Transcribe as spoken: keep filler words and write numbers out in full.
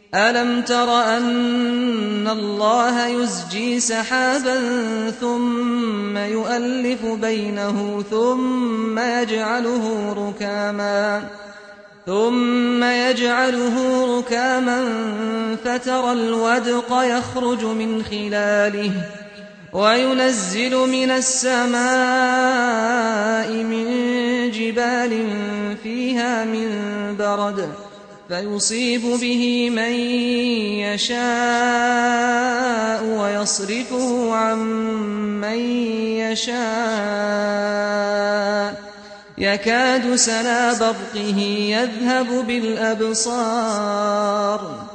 ألم تر أن الله يزجي سحابا ثم يؤلف بينه ثم يجعله ركاما ثم يجعله ركاما فترى الودق يخرج من خلاله وينزل من السماء من جبال فيها من برد فيصيب به من يشاء ويصرفه عن من يشاء يكاد سنا برقه يذهب بالأبصار